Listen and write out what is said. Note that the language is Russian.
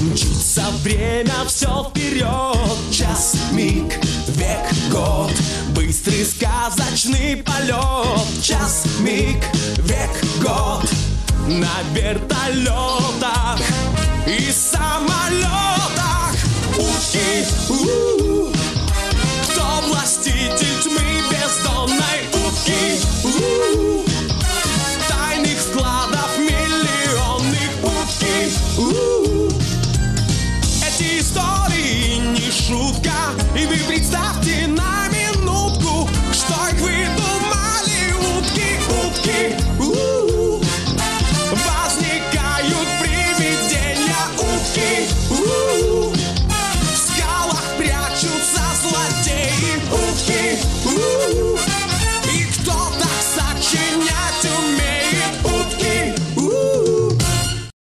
Мчится время все вперед. Час, миг, век, год. Быстрый сказочный полет. Час, миг, век, год. На вертолетах и самолетах. Ухи,